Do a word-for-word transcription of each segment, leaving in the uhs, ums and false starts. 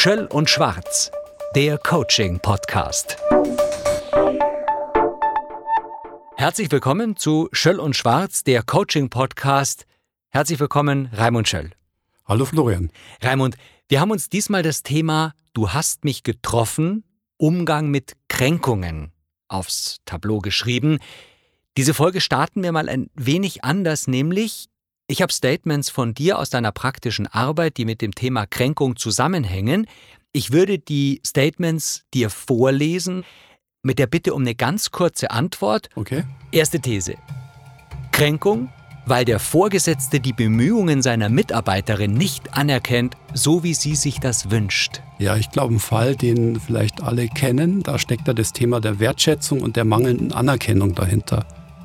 Schöll und Schwarz, der Coaching-Podcast. Herzlich willkommen zu Schöll und Schwarz, der Coaching-Podcast. Herzlich willkommen, Raimund Schöll. Hallo Florian. Raimund, wir haben uns diesmal das Thema Du hast mich getroffen, Umgang mit Kränkungen aufs Tableau geschrieben. Diese Folge starten wir mal ein wenig anders, nämlich ich habe Statements von dir aus deiner praktischen Arbeit, die mit dem Thema Kränkung zusammenhängen. Ich würde die Statements dir vorlesen, mit der Bitte um eine ganz kurze Antwort. Okay. Erste These. Kränkung, weil der Vorgesetzte die Bemühungen seiner Mitarbeiterin nicht anerkennt, so wie sie sich das wünscht. Ja, ich glaube, ein Fall, den vielleicht alle kennen, da steckt da das Thema der Wertschätzung und der mangelnden Anerkennung dahinter.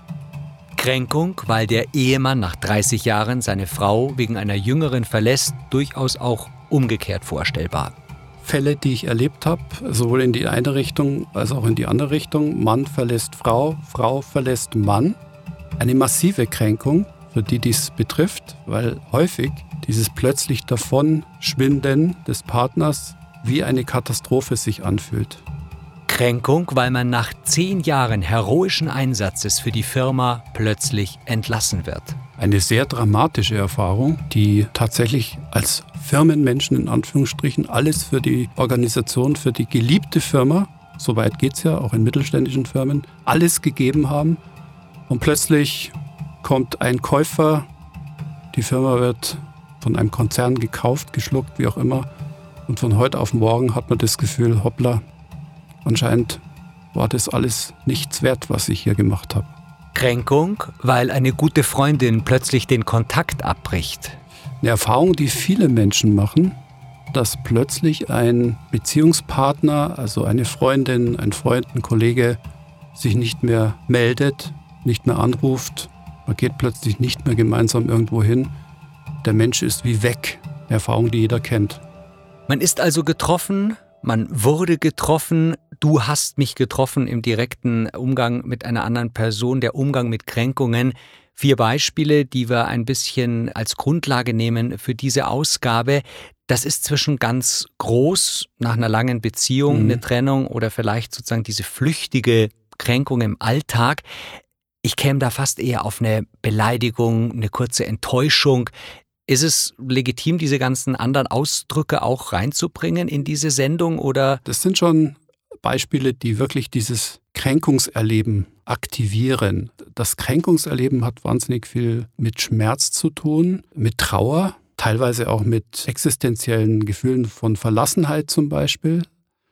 Kränkung, weil der Ehemann nach dreißig Jahren seine Frau wegen einer jüngeren verlässt, durchaus auch umgekehrt vorstellbar. Fälle, die ich erlebt habe, sowohl in die eine Richtung als auch in die andere Richtung. Mann verlässt Frau, Frau verlässt Mann. Eine massive Kränkung, für die dies betrifft, weil häufig dieses plötzlich Davonschwinden des Partners wie eine Katastrophe sich anfühlt. Kränkung, weil man nach zehn Jahren heroischen Einsatzes für die Firma plötzlich entlassen wird. Eine sehr dramatische Erfahrung, die tatsächlich als Firmenmenschen in Anführungsstrichen alles für die Organisation, für die geliebte Firma, so weit geht es ja auch in mittelständischen Firmen, alles gegeben haben. Und plötzlich kommt ein Käufer, die Firma wird von einem Konzern gekauft, geschluckt, wie auch immer. Und von heute auf morgen hat man das Gefühl, hoppla, anscheinend war das alles nichts wert, was ich hier gemacht habe. Kränkung, weil eine gute Freundin plötzlich den Kontakt abbricht. Eine Erfahrung, die viele Menschen machen, dass plötzlich ein Beziehungspartner, also eine Freundin, ein Freund, ein Kollege, sich nicht mehr meldet, nicht mehr anruft. Man geht plötzlich nicht mehr gemeinsam irgendwo hin. Der Mensch ist wie weg. Eine Erfahrung, die jeder kennt. Man ist also getroffen, man wurde getroffen, du hast mich getroffen im direkten Umgang mit einer anderen Person, der Umgang mit Kränkungen. Vier Beispiele, die wir ein bisschen als Grundlage nehmen für diese Ausgabe. Das ist zwischen ganz groß, nach einer langen Beziehung, mhm. eine Trennung oder vielleicht sozusagen diese flüchtige Kränkung im Alltag. Ich käme da fast eher auf eine Beleidigung, eine kurze Enttäuschung. Ist es legitim, diese ganzen anderen Ausdrücke auch reinzubringen in diese Sendung, oder? Das sind schon Beispiele, die wirklich dieses Kränkungserleben aktivieren. Das Kränkungserleben hat wahnsinnig viel mit Schmerz zu tun, mit Trauer, teilweise auch mit existenziellen Gefühlen von Verlassenheit zum Beispiel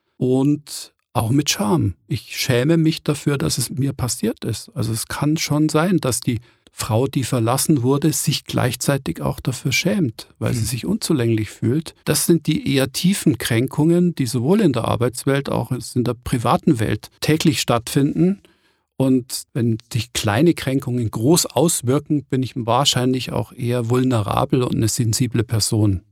und auch mit Scham. Ich schäme mich dafür, dass es mir passiert ist. Also es kann schon sein, dass die Frau, die verlassen wurde, sich gleichzeitig auch dafür schämt, weil sie sich unzulänglich fühlt. Das sind die eher tiefen Kränkungen, die sowohl in der Arbeitswelt als auch in der privaten Welt täglich stattfinden. Und wenn sich kleine Kränkungen groß auswirken, bin ich wahrscheinlich auch eher vulnerabel und eine sensible Person.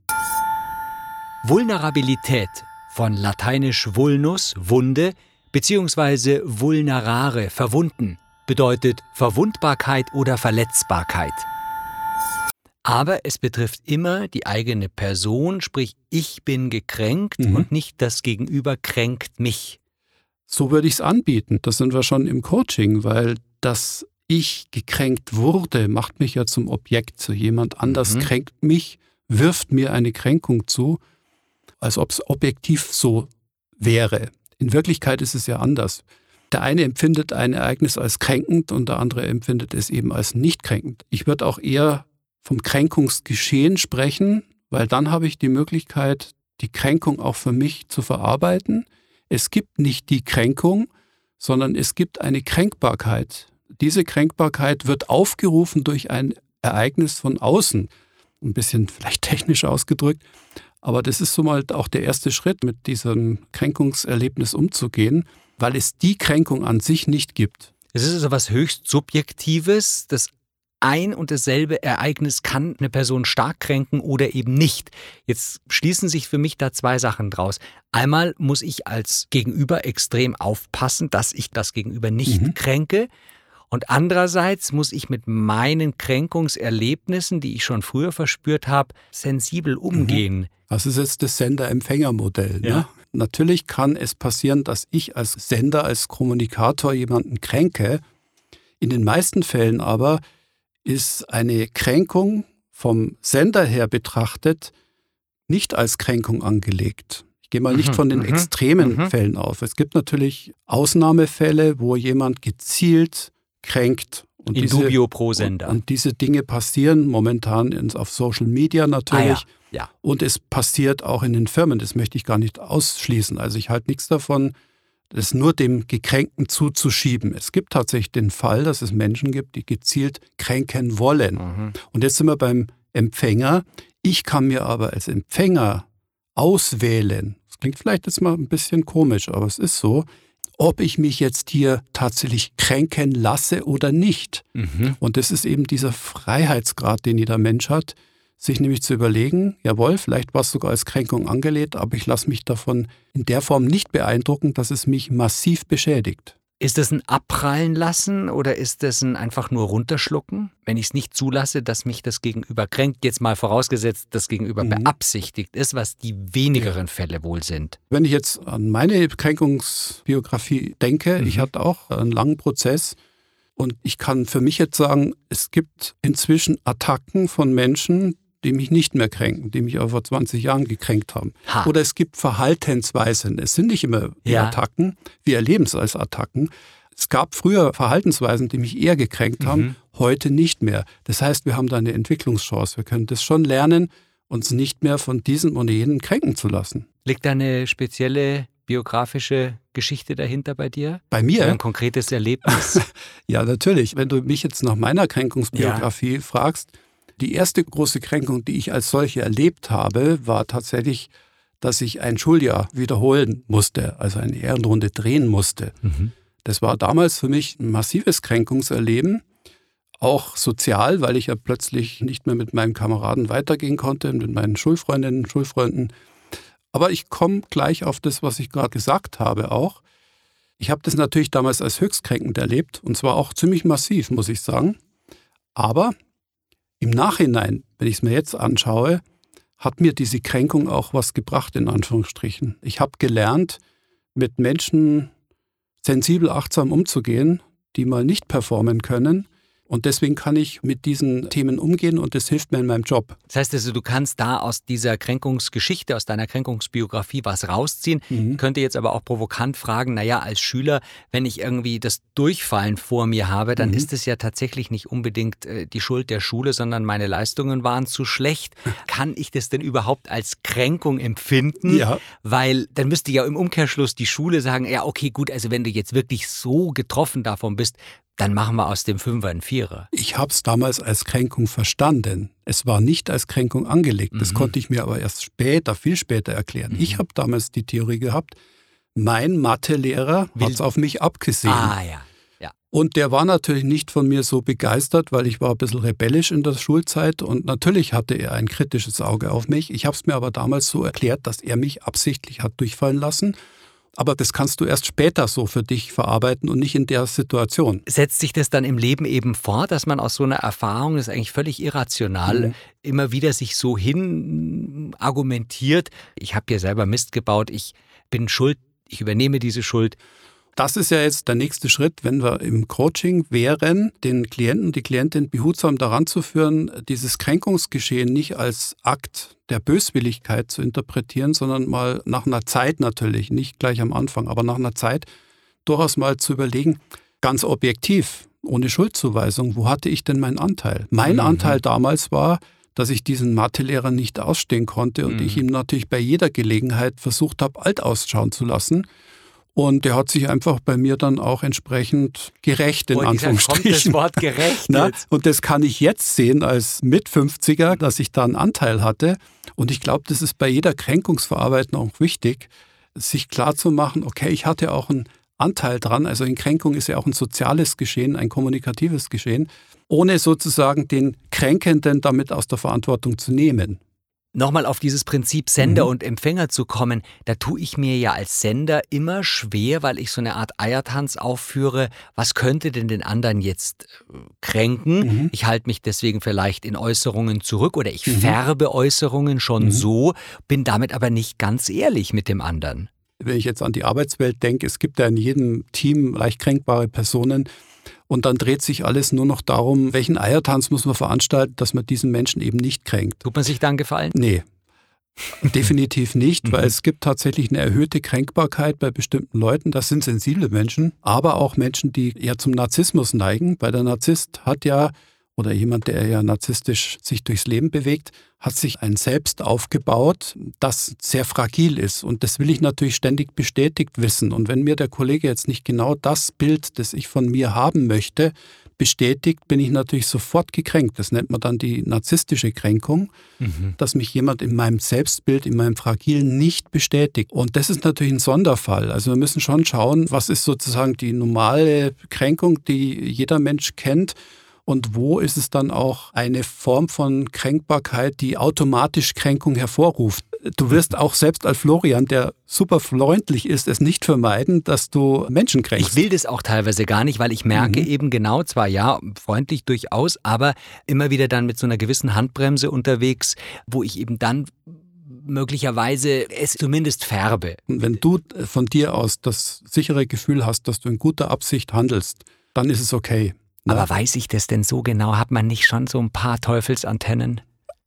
Vulnerabilität, von lateinisch vulnus, Wunde, beziehungsweise vulnerare, verwunden, bedeutet Verwundbarkeit oder Verletzbarkeit. Aber es betrifft immer die eigene Person, sprich ich bin gekränkt mhm. und nicht das Gegenüber kränkt mich. So würde ich es anbieten. Das sind wir schon im Coaching, weil das ich gekränkt wurde, macht mich ja zum Objekt. So jemand anders mhm. kränkt mich, wirft mir eine Kränkung zu, als ob es objektiv so wäre. In Wirklichkeit ist es ja anders. Der eine empfindet ein Ereignis als kränkend und der andere empfindet es eben als nicht kränkend. Ich würde auch eher vom Kränkungsgeschehen sprechen, weil dann habe ich die Möglichkeit, die Kränkung auch für mich zu verarbeiten. Es gibt nicht die Kränkung, sondern es gibt eine Kränkbarkeit. Diese Kränkbarkeit wird aufgerufen durch ein Ereignis von außen. Ein bisschen vielleicht technisch ausgedrückt, aber das ist so mal auch der erste Schritt, mit diesem Kränkungserlebnis umzugehen, weil es die Kränkung an sich nicht gibt. Es ist also was höchst Subjektives. Das ein und dasselbe Ereignis kann eine Person stark kränken oder eben nicht. Jetzt schließen sich für mich da zwei Sachen draus. Einmal muss ich als Gegenüber extrem aufpassen, dass ich das Gegenüber nicht mhm. kränke. Und andererseits muss ich mit meinen Kränkungserlebnissen, die ich schon früher verspürt habe, sensibel umgehen. Das ist jetzt das Sender-Empfänger-Modell. Ja. Ne? Natürlich kann es passieren, dass ich als Sender, als Kommunikator jemanden kränke. In den meisten Fällen aber ist eine Kränkung vom Sender her betrachtet nicht als Kränkung angelegt. Ich gehe mal nicht Mhm, von den mhm, extremen mhm. Fällen auf. Es gibt natürlich Ausnahmefälle, wo jemand gezielt kränkt. Und In diese, dubio pro Sender. Und, und diese Dinge passieren momentan ins, auf Social Media natürlich. Ah, ja. Ja. Und es passiert auch in den Firmen. Das möchte ich gar nicht ausschließen. Also ich halte nichts davon, das nur dem Gekränkten zuzuschieben. Es gibt tatsächlich den Fall, dass es Menschen gibt, die gezielt kränken wollen. Mhm. Und jetzt sind wir beim Empfänger. Ich kann mir aber als Empfänger auswählen, das klingt vielleicht jetzt mal ein bisschen komisch, aber es ist so, ob ich mich jetzt hier tatsächlich kränken lasse oder nicht. Mhm. Und das ist eben dieser Freiheitsgrad, den jeder Mensch hat, sich nämlich zu überlegen, jawohl, vielleicht war es sogar als Kränkung angelegt, aber ich lasse mich davon in der Form nicht beeindrucken, dass es mich massiv beschädigt. Ist das ein Abprallen lassen oder ist das ein einfach nur runterschlucken, wenn ich es nicht zulasse, dass mich das Gegenüber kränkt? Jetzt mal vorausgesetzt, das Gegenüber Mhm. beabsichtigt ist, was die wenigeren Fälle wohl sind. Wenn ich jetzt an meine Kränkungsbiografie denke, Mhm. ich hatte auch einen langen Prozess und ich kann für mich jetzt sagen, es gibt inzwischen Attacken von Menschen, die mich nicht mehr kränken, die mich auch vor zwanzig Jahren gekränkt haben. Ha. Oder es gibt Verhaltensweisen. Es sind nicht immer die Ja. Attacken, wir erleben es als Attacken. Es gab früher Verhaltensweisen, die mich eher gekränkt haben, Mhm. heute nicht mehr. Das heißt, wir haben da eine Entwicklungschance. Wir können das schon lernen, uns nicht mehr von diesem oder jenem kränken zu lassen. Liegt da eine spezielle biografische Geschichte dahinter bei dir? Bei Oder mir? ein konkretes Erlebnis? Ja, natürlich. Wenn du mich jetzt nach meiner Kränkungsbiografie fragst, die erste große Kränkung, die ich als solche erlebt habe, war tatsächlich, dass ich ein Schuljahr wiederholen musste, also eine Ehrenrunde drehen musste. Mhm. Das war damals für mich ein massives Kränkungserleben, auch sozial, weil ich ja plötzlich nicht mehr mit meinen Kameraden weitergehen konnte, mit meinen Schulfreundinnen und Schulfreunden. Aber ich komme gleich auf das, was ich gerade gesagt habe auch. Ich habe das natürlich damals als höchst kränkend erlebt und zwar auch ziemlich massiv, muss ich sagen. Aber im Nachhinein, wenn ich es mir jetzt anschaue, hat mir diese Kränkung auch was gebracht, in Anführungsstrichen. Ich habe gelernt, mit Menschen sensibel, achtsam umzugehen, die mal nicht performen können. Und deswegen kann ich mit diesen Themen umgehen und das hilft mir in meinem Job. Das heißt also, du kannst da aus dieser Kränkungsgeschichte, aus deiner Kränkungsbiografie was rausziehen. Mhm. Ich könnte jetzt aber auch provokant fragen, naja, als Schüler, wenn ich irgendwie das Durchfallen vor mir habe, dann Mhm. ist es ja tatsächlich nicht unbedingt äh, die Schuld der Schule, sondern meine Leistungen waren zu schlecht. Kann ich das denn überhaupt als Kränkung empfinden? Ja. Weil dann müsste ja im Umkehrschluss die Schule sagen, ja okay, gut, also wenn du jetzt wirklich so getroffen davon bist, dann machen wir aus dem Fünfer einen Vierer. Ich habe es damals als Kränkung verstanden. Es war nicht als Kränkung angelegt. Das Mhm. konnte ich mir aber erst später, viel später erklären. Mhm. Ich habe damals die Theorie gehabt, mein Mathelehrer Will- hat es auf mich abgesehen. Ah ja. Und der war natürlich nicht von mir so begeistert, weil ich war ein bisschen rebellisch in der Schulzeit und natürlich hatte er ein kritisches Auge auf mich. Ich habe es mir aber damals so erklärt, dass er mich absichtlich hat durchfallen lassen. Aber das kannst du erst später so für dich verarbeiten und nicht in der Situation. Setzt sich das dann im Leben eben fort, dass man aus so einer Erfahrung, das ist eigentlich völlig irrational, Mhm. immer wieder sich so hin argumentiert, ich habe hier selber Mist gebaut, ich bin schuld, ich übernehme diese Schuld. Das ist ja jetzt der nächste Schritt, wenn wir im Coaching wären, den Klienten, die Klientin behutsam daran zu führen, dieses Kränkungsgeschehen nicht als Akt der Böswilligkeit zu interpretieren, sondern mal nach einer Zeit natürlich, nicht gleich am Anfang, aber nach einer Zeit durchaus mal zu überlegen, ganz objektiv, ohne Schuldzuweisung, wo hatte ich denn meinen Anteil? Mein Mhm. Anteil damals war, dass ich diesen Mathelehrer nicht ausstehen konnte und Mhm. ich ihm natürlich bei jeder Gelegenheit versucht habe, alt ausschauen zu lassen. Und der hat sich einfach bei mir dann auch entsprechend gerecht, in Wollte ich sagen, kommt das Anführungsstrichen. Wort gerecht Na, jetzt? und das kann ich jetzt sehen als Mit-fünfziger, dass ich da einen Anteil hatte. Und ich glaube, das ist bei jeder Kränkungsverarbeitung auch wichtig, sich klarzumachen, okay, ich hatte auch einen Anteil dran. Also in Kränkung ist ja auch ein soziales Geschehen, ein kommunikatives Geschehen, ohne sozusagen den Kränkenden damit aus der Verantwortung zu nehmen. Nochmal auf dieses Prinzip Sender Mhm. und Empfänger zu kommen, da tue ich mir ja als Sender immer schwer, weil ich so eine Art Eiertanz aufführe. Was könnte denn den anderen jetzt äh, kränken? Mhm. Ich halte mich deswegen vielleicht in Äußerungen zurück oder ich Mhm. färbe Äußerungen schon Mhm. so, bin damit aber nicht ganz ehrlich mit dem anderen. Wenn ich jetzt an die Arbeitswelt denke, es gibt ja in jedem Team leicht kränkbare Personen und dann dreht sich alles nur noch darum, welchen Eiertanz muss man veranstalten, dass man diesen Menschen eben nicht kränkt. Tut man sich dann Gefallen? Nee, definitiv nicht, weil Mhm. es gibt tatsächlich eine erhöhte Kränkbarkeit bei bestimmten Leuten. Das sind sensible Menschen, aber auch Menschen, die eher zum Narzissmus neigen, weil der Narzisst hat ja, oder jemand, der ja narzisstisch sich durchs Leben bewegt, hat sich ein Selbst aufgebaut, das sehr fragil ist. Und das will ich natürlich ständig bestätigt wissen. Und wenn mir der Kollege jetzt nicht genau das Bild, das ich von mir haben möchte, bestätigt, bin ich natürlich sofort gekränkt. Das nennt man dann die narzisstische Kränkung, Mhm. dass mich jemand in meinem Selbstbild, in meinem Fragilen nicht bestätigt. Und das ist natürlich ein Sonderfall. Also wir müssen schon schauen, was ist sozusagen die normale Kränkung, die jeder Mensch kennt. Und wo ist es dann auch eine Form von Kränkbarkeit, die automatisch Kränkung hervorruft? Du wirst auch selbst als Florian, der super freundlich ist, es nicht vermeiden, dass du Menschen kränkst. Ich will das auch teilweise gar nicht, weil ich merke Mhm. eben genau, zwar ja, freundlich durchaus, aber immer wieder dann mit so einer gewissen Handbremse unterwegs, wo ich eben dann möglicherweise es zumindest färbe. Und wenn du von dir aus das sichere Gefühl hast, dass du in guter Absicht handelst, dann ist es okay. Ne? Aber weiß ich das denn so genau? Hat man nicht schon so ein paar Teufelsantennen?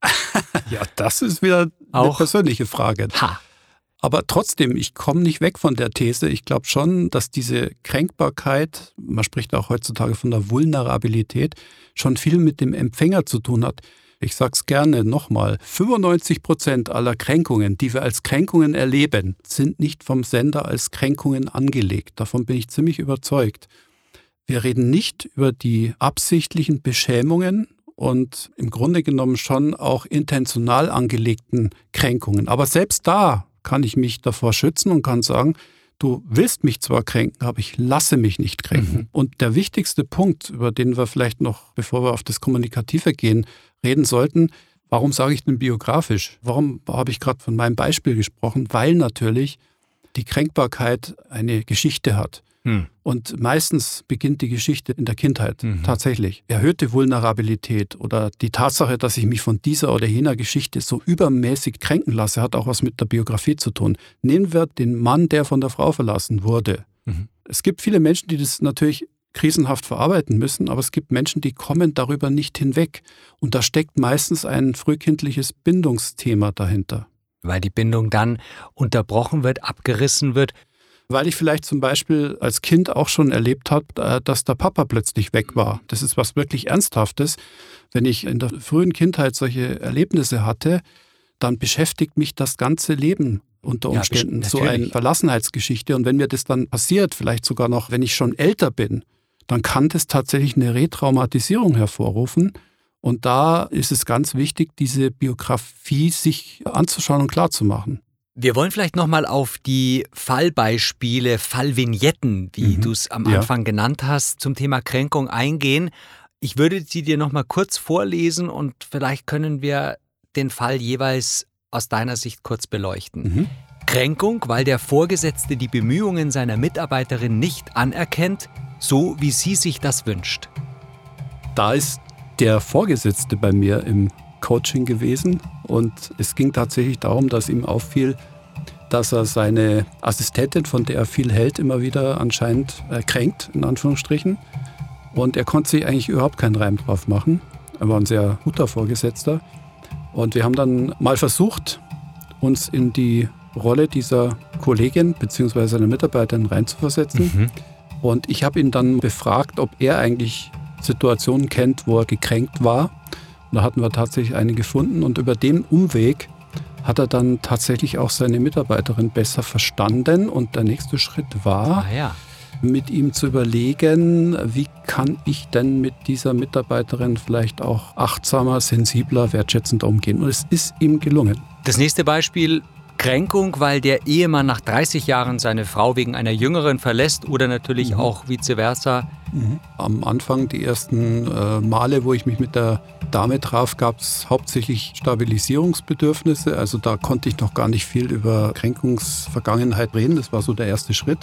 Ja, das ist wieder eine Auch? persönliche Frage. Ha! Aber trotzdem, ich komme nicht weg von der These. Ich glaube schon, dass diese Kränkbarkeit, man spricht auch heutzutage von der Vulnerabilität, schon viel mit dem Empfänger zu tun hat. Ich sage es gerne nochmal, fünfundneunzig Prozent aller Kränkungen, die wir als Kränkungen erleben, sind nicht vom Sender als Kränkungen angelegt. Davon bin ich ziemlich überzeugt. Wir reden nicht über die absichtlichen Beschämungen und im Grunde genommen schon auch intentional angelegten Kränkungen. Aber selbst da kann ich mich davor schützen und kann sagen, du willst mich zwar kränken, aber ich lasse mich nicht kränken. Mhm. Und der wichtigste Punkt, über den wir vielleicht noch, bevor wir auf das Kommunikative gehen, reden sollten, warum sage ich denn biografisch? Warum habe ich gerade von meinem Beispiel gesprochen? Weil natürlich die Kränkbarkeit eine Geschichte hat. Hm. Und meistens beginnt die Geschichte in der Kindheit, Mhm. tatsächlich. Erhöhte Vulnerabilität oder die Tatsache, dass ich mich von dieser oder jener Geschichte so übermäßig kränken lasse, hat auch was mit der Biografie zu tun. Nehmen wir den Mann, der von der Frau verlassen wurde. Mhm. Es gibt viele Menschen, die das natürlich krisenhaft verarbeiten müssen, aber es gibt Menschen, die kommen darüber nicht hinweg. Und da steckt meistens ein frühkindliches Bindungsthema dahinter. Weil die Bindung dann unterbrochen wird, abgerissen wird. Weil ich vielleicht zum Beispiel als Kind auch schon erlebt habe, dass der Papa plötzlich weg war. Das ist was wirklich Ernsthaftes. Wenn ich in der frühen Kindheit solche Erlebnisse hatte, dann beschäftigt mich das ganze Leben unter Ja, Umständen. best- So eine natürlich. Verlassenheitsgeschichte. Und wenn mir das dann passiert, vielleicht sogar noch, wenn ich schon älter bin, dann kann das tatsächlich eine Retraumatisierung hervorrufen. Und da ist es ganz wichtig, diese Biografie sich anzuschauen und klarzumachen. Wir wollen vielleicht nochmal auf die Fallbeispiele, Fallvignetten, wie Mhm. du es am Ja. Anfang genannt hast, zum Thema Kränkung eingehen. Ich würde sie dir nochmal kurz vorlesen und vielleicht können wir den Fall jeweils aus deiner Sicht kurz beleuchten. Mhm. Kränkung, weil der Vorgesetzte die Bemühungen seiner Mitarbeiterin nicht anerkennt, so wie sie sich das wünscht. Da ist der Vorgesetzte bei mir im Coaching gewesen und es ging tatsächlich darum, dass ihm auffiel, dass er seine Assistentin, von der er viel hält, immer wieder anscheinend äh, kränkt, in Anführungsstrichen. Und er konnte sich eigentlich überhaupt keinen Reim drauf machen. Er war ein sehr guter Vorgesetzter. Und wir haben dann mal versucht, uns in die Rolle dieser Kollegin bzw. seiner Mitarbeiterin reinzuversetzen. Mhm. Und ich habe ihn dann befragt, ob er eigentlich Situationen kennt, wo er gekränkt war. Und da hatten wir tatsächlich eine gefunden. Und über den Umweg hat er dann tatsächlich auch seine Mitarbeiterin besser verstanden. Und der nächste Schritt war, Ah ja. mit ihm zu überlegen, wie kann ich denn mit dieser Mitarbeiterin vielleicht auch achtsamer, sensibler, wertschätzender umgehen. Und es ist ihm gelungen. Das nächste Beispiel, Kränkung, weil der Ehemann nach dreißig Jahren seine Frau wegen einer jüngeren verlässt oder natürlich mhm. auch vice versa? Mhm. Am Anfang, die ersten äh, Male, wo ich mich mit der Dame traf, gab es hauptsächlich Stabilisierungsbedürfnisse. Also da konnte ich noch gar nicht viel über Kränkungsvergangenheit reden. Das war so der erste Schritt.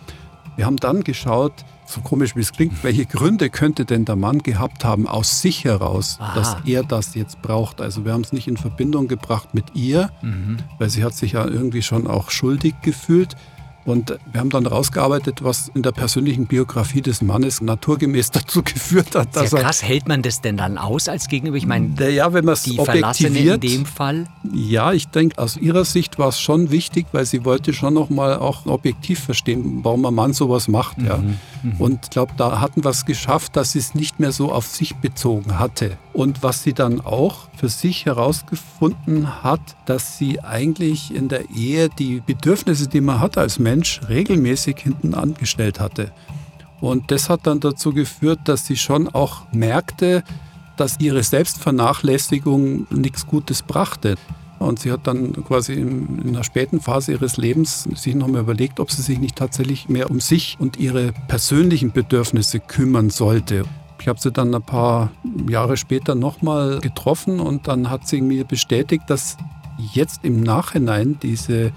Wir haben dann geschaut, so komisch wie es klingt, welche Gründe könnte denn der Mann gehabt haben aus sich heraus, Aha. dass er das jetzt braucht. Also wir haben es nicht in Verbindung gebracht mit ihr, mhm. weil sie hat sich ja irgendwie schon auch schuldig gefühlt. Und wir haben dann rausgearbeitet, was in der persönlichen Biografie des Mannes naturgemäß dazu geführt hat. Dass Sehr krass, er, hält man das denn dann aus als Gegenüber? Ich meine, ja, wenn man es die Verlassene in dem Fall? Ja, ich denke, aus ihrer Sicht war es schon wichtig, weil sie wollte schon noch mal auch objektiv verstehen, warum ein Mann sowas macht. Ja. Mhm, mh. Und ich glaube, da hatten wir es geschafft, dass sie es nicht mehr so auf sich bezogen hatte. Und was sie dann auch für sich herausgefunden hat, dass sie eigentlich in der Ehe die Bedürfnisse, die man hat als Mensch, regelmäßig hinten angestellt hatte. Und das hat dann dazu geführt, dass sie schon auch merkte, dass ihre Selbstvernachlässigung nichts Gutes brachte. Und sie hat dann quasi in einer späten Phase ihres Lebens sich nochmal überlegt, ob sie sich nicht tatsächlich mehr um sich und ihre persönlichen Bedürfnisse kümmern sollte. Ich habe sie dann ein paar Jahre später nochmal getroffen und dann hat sie mir bestätigt, dass jetzt im Nachhinein diese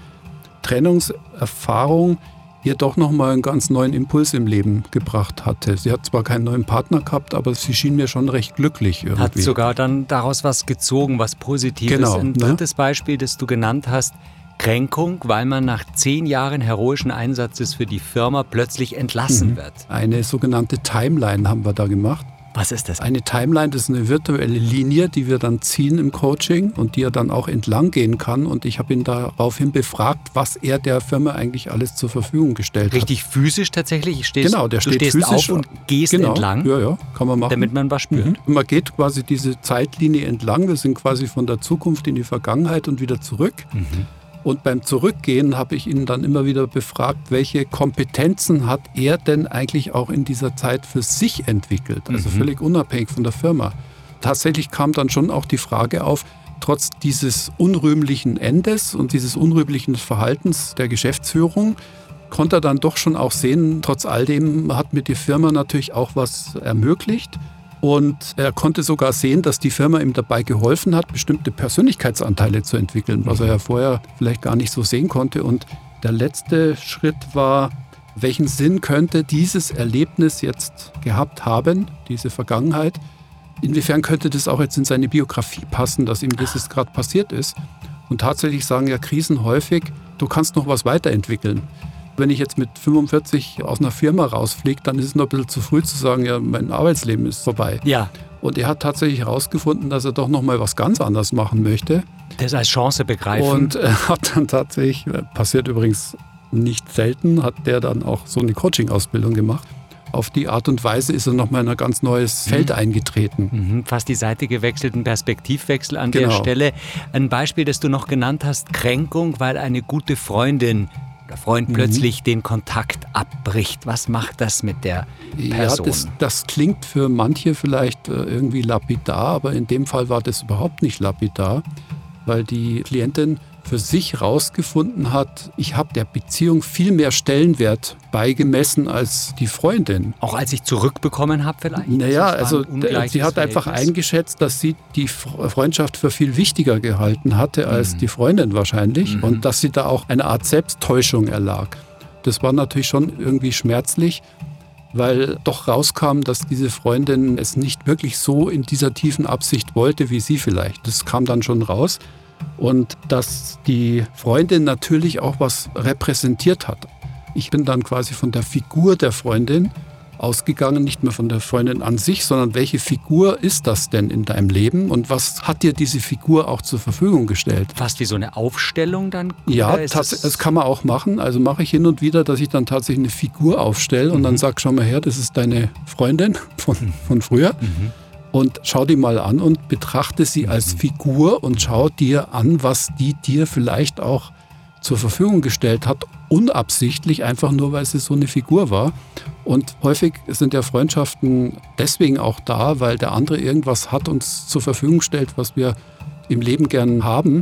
Trennungserfahrung ihr doch nochmal einen ganz neuen Impuls im Leben gebracht hatte. Sie hat zwar keinen neuen Partner gehabt, aber sie schien mir schon recht glücklich irgendwie. Hat sogar dann daraus was gezogen, was Positives. Genau, Ein drittes ne? Beispiel, das du genannt hast, Kränkung, weil man nach zehn Jahren heroischen Einsatzes für die Firma plötzlich entlassen mhm. wird. Eine sogenannte Timeline haben wir da gemacht. Was ist das? Eine Timeline, das ist eine virtuelle Linie, die wir dann ziehen im Coaching und die er dann auch entlang gehen kann. Und ich habe ihn daraufhin befragt, was er der Firma eigentlich alles zur Verfügung gestellt Richtig hat. Richtig physisch tatsächlich? Stehst, genau, der du steht stehst physisch auf und gehst genau, entlang? Ja, ja, kann man machen. Damit man was spürt. Mhm. Man geht quasi diese Zeitlinie entlang. Wir sind quasi von der Zukunft in die Vergangenheit und wieder zurück. Mhm. Und beim Zurückgehen habe ich ihn dann immer wieder befragt, welche Kompetenzen hat er denn eigentlich auch in dieser Zeit für sich entwickelt, also mhm. völlig unabhängig von der Firma. Tatsächlich kam dann schon auch die Frage auf, trotz dieses unrühmlichen Endes und dieses unrühmlichen Verhaltens der Geschäftsführung, konnte er dann doch schon auch sehen, trotz all dem hat mir die Firma natürlich auch was ermöglicht. Und er konnte sogar sehen, dass die Firma ihm dabei geholfen hat, bestimmte Persönlichkeitsanteile zu entwickeln, was er ja vorher vielleicht gar nicht so sehen konnte. Und der letzte Schritt war, welchen Sinn könnte dieses Erlebnis jetzt gehabt haben, diese Vergangenheit? Inwiefern könnte das auch jetzt in seine Biografie passen, dass ihm das jetzt gerade passiert ist? Und tatsächlich sagen ja Krisen häufig, du kannst noch was weiterentwickeln. Wenn ich jetzt mit fünfundvierzig aus einer Firma rausfliege, dann ist es noch ein bisschen zu früh zu sagen, ja, mein Arbeitsleben ist vorbei. Ja. Und er hat tatsächlich herausgefunden, dass er doch noch mal was ganz anderes machen möchte. Das als Chance begreifen. Und er hat dann tatsächlich, passiert übrigens nicht selten, hat der dann auch so eine Coaching-Ausbildung gemacht. Auf die Art und Weise ist er nochmal in ein ganz neues Feld mhm. eingetreten. Mhm, fast die Seite gewechselt, ein Perspektivwechsel an genau. der Stelle. Ein Beispiel, das du noch genannt hast, Kränkung, weil eine gute Freundin der Freund mhm. plötzlich den Kontakt abbricht. Was macht das mit der Person? Ja, das, das klingt für manche vielleicht irgendwie lapidar, aber in dem Fall war das überhaupt nicht lapidar, weil die Klientin für sich rausgefunden hat, ich habe der Beziehung viel mehr Stellenwert beigemessen als die Freundin. Auch als ich zurückbekommen habe vielleicht? Naja, also sie hat einfach eingeschätzt, dass sie die Freundschaft für viel wichtiger gehalten hatte als mhm. die Freundin wahrscheinlich mhm. und dass sie da auch eine Art Selbsttäuschung erlag. Das war natürlich schon irgendwie schmerzlich, weil doch rauskam, dass diese Freundin es nicht wirklich so in dieser tiefen Absicht wollte, wie sie vielleicht. Das kam dann schon raus. Und dass die Freundin natürlich auch was repräsentiert hat. Ich bin dann quasi von der Figur der Freundin ausgegangen, nicht mehr von der Freundin an sich, sondern welche Figur ist das denn in deinem Leben und was hat dir diese Figur auch zur Verfügung gestellt? Fast wie so eine Aufstellung dann? Ja, das, das kann man auch machen. Also mache ich hin und wieder, dass ich dann tatsächlich eine Figur aufstelle und mhm. dann sage, schau mal her, das ist deine Freundin von, von früher. Mhm. Und schau die mal an und betrachte sie als Figur und schau dir an, was die dir vielleicht auch zur Verfügung gestellt hat, unabsichtlich, einfach nur, weil sie so eine Figur war. Und häufig sind ja Freundschaften deswegen auch da, weil der andere irgendwas hat, uns zur Verfügung stellt, was wir im Leben gern haben.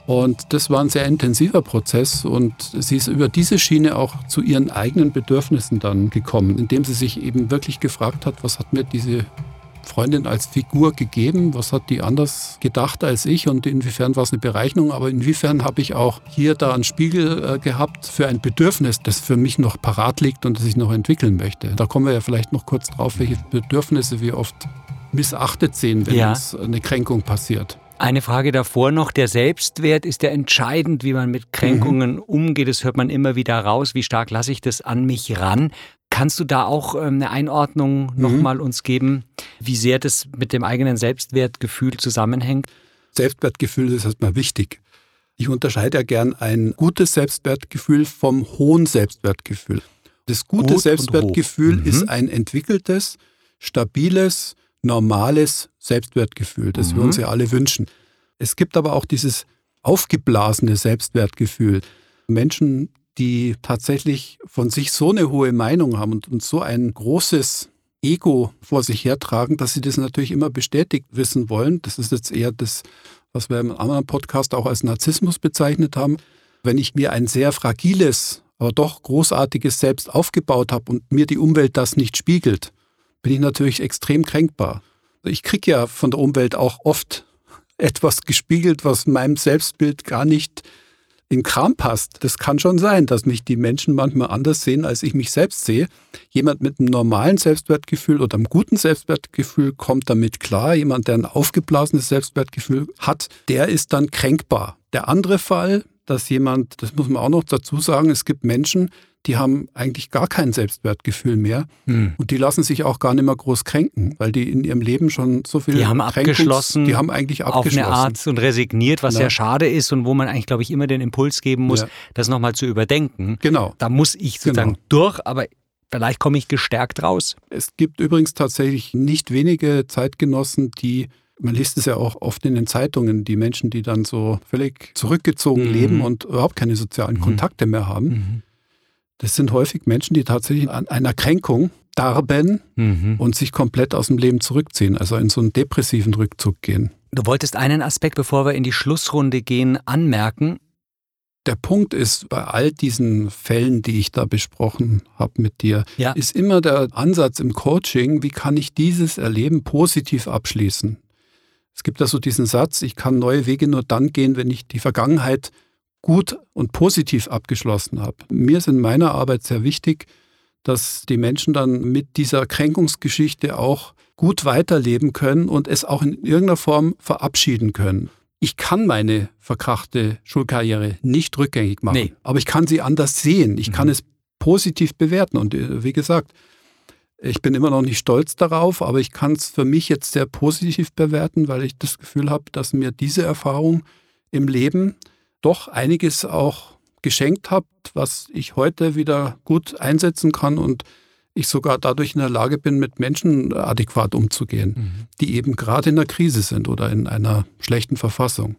Und das war ein sehr intensiver Prozess und sie ist über diese Schiene auch zu ihren eigenen Bedürfnissen dann gekommen, indem sie sich eben wirklich gefragt hat, was hat mir diese Freundin als Figur gegeben, was hat die anders gedacht als ich und inwiefern war es eine Bereicherung, aber inwiefern habe ich auch hier da einen Spiegel äh, gehabt für ein Bedürfnis, das für mich noch parat liegt und das ich noch entwickeln möchte. Da kommen wir ja vielleicht noch kurz drauf, welche Bedürfnisse wir oft missachtet sehen, wenn ja. uns eine Kränkung passiert. Eine Frage davor noch, der Selbstwert ist ja entscheidend, wie man mit Kränkungen mhm. umgeht. Das hört man immer wieder raus. Wie stark lasse ich das an mich ran? Kannst du da auch eine Einordnung mhm. nochmal uns geben, wie sehr das mit dem eigenen Selbstwertgefühl zusammenhängt? Selbstwertgefühl ist erstmal wichtig. Ich unterscheide ja gern ein gutes Selbstwertgefühl vom hohen Selbstwertgefühl. Das gute Gut Selbstwertgefühl mhm. ist ein entwickeltes, stabiles, normales Selbstwertgefühl, das mhm. wir uns ja alle wünschen. Es gibt aber auch dieses aufgeblasene Selbstwertgefühl. Menschen, die tatsächlich von sich so eine hohe Meinung haben und, und so ein großes Ego vor sich hertragen, dass sie das natürlich immer bestätigt wissen wollen. Das ist jetzt eher das, was wir im anderen Podcast auch als Narzissmus bezeichnet haben. Wenn ich mir ein sehr fragiles, aber doch großartiges Selbst aufgebaut habe und mir die Umwelt das nicht spiegelt, bin ich natürlich extrem kränkbar. Ich kriege ja von der Umwelt auch oft etwas gespiegelt, was meinem Selbstbild gar nicht in Kram passt. Das kann schon sein, dass mich die Menschen manchmal anders sehen, als ich mich selbst sehe. Jemand mit einem normalen Selbstwertgefühl oder einem guten Selbstwertgefühl kommt damit klar. Jemand, der ein aufgeblasenes Selbstwertgefühl hat, der ist dann kränkbar. Der andere Fall, dass jemand, das muss man auch noch dazu sagen, es gibt Menschen, die haben eigentlich gar kein Selbstwertgefühl mehr hm. und die lassen sich auch gar nicht mehr groß kränken, weil die in ihrem Leben schon so viel Die haben abgeschlossen, die haben eigentlich abgeschlossen. Auf eine Art und resigniert, was ja. sehr schade ist und wo man eigentlich, glaube ich, immer den Impuls geben muss, ja. das nochmal zu überdenken. Genau. Da muss ich sozusagen genau. durch, aber vielleicht komme ich gestärkt raus. Es gibt übrigens tatsächlich nicht wenige Zeitgenossen, die man liest es ja auch oft in den Zeitungen, die Menschen, die dann so völlig zurückgezogen mhm. leben und überhaupt keine sozialen mhm. Kontakte mehr haben. Mhm. Das sind häufig Menschen, die tatsächlich an einer Kränkung darben mhm. und sich komplett aus dem Leben zurückziehen, also in so einen depressiven Rückzug gehen. Du wolltest einen Aspekt, bevor wir in die Schlussrunde gehen, anmerken. Der Punkt ist, bei all diesen Fällen, die ich da besprochen habe mit dir, ja. ist immer der Ansatz im Coaching, wie kann ich dieses Erleben positiv abschließen? Es gibt da so diesen Satz, ich kann neue Wege nur dann gehen, wenn ich die Vergangenheit gut und positiv abgeschlossen habe. Mir ist in meiner Arbeit sehr wichtig, dass die Menschen dann mit dieser Kränkungsgeschichte auch gut weiterleben können und es auch in irgendeiner Form verabschieden können. Ich kann meine verkrachte Schulkarriere nicht rückgängig machen, nee. aber ich kann sie anders sehen. Ich mhm. kann es positiv bewerten. Und wie gesagt, ich bin immer noch nicht stolz darauf, aber ich kann es für mich jetzt sehr positiv bewerten, weil ich das Gefühl habe, dass mir diese Erfahrung im Leben doch einiges auch geschenkt hat, was ich heute wieder gut einsetzen kann und ich sogar dadurch in der Lage bin, mit Menschen adäquat umzugehen, mhm. die eben gerade in einer Krise sind oder in einer schlechten Verfassung.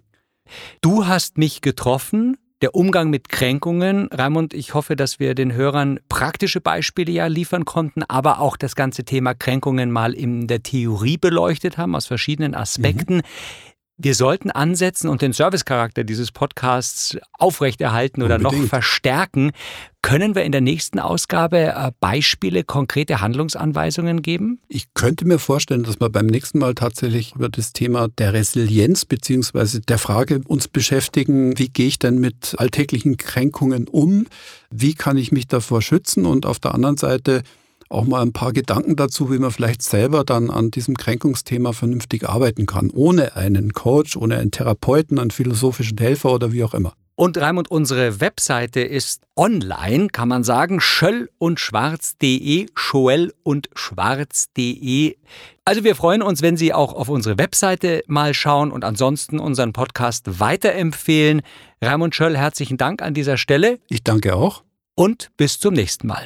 Du hast mich getroffen, der Umgang mit Kränkungen. Raimund, ich hoffe, dass wir den Hörern praktische Beispiele ja liefern konnten, aber auch das ganze Thema Kränkungen mal in der Theorie beleuchtet haben, aus verschiedenen Aspekten. Mhm. Wir sollten ansetzen und den Servicecharakter dieses Podcasts aufrechterhalten oder Unbedingt. noch verstärken. Können wir in der nächsten Ausgabe Beispiele, konkrete Handlungsanweisungen geben? Ich könnte mir vorstellen, dass wir beim nächsten Mal tatsächlich über das Thema der Resilienz bzw. der Frage uns beschäftigen, wie gehe ich denn mit alltäglichen Kränkungen um? Wie kann ich mich davor schützen? Und auf der anderen Seite auch mal ein paar Gedanken dazu, wie man vielleicht selber dann an diesem Kränkungsthema vernünftig arbeiten kann, ohne einen Coach, ohne einen Therapeuten, einen philosophischen Helfer oder wie auch immer. Und Raimund, unsere Webseite ist online, kann man sagen, schöll und schwarz punkt de, schoell und schwarz punkt de. Also wir freuen uns, wenn Sie auch auf unsere Webseite mal schauen und ansonsten unseren Podcast weiterempfehlen. Raimund Schöll, herzlichen Dank an dieser Stelle. Ich danke auch. Und bis zum nächsten Mal.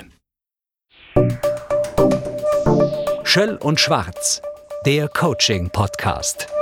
Schöll und Schwarz, der Coaching-Podcast.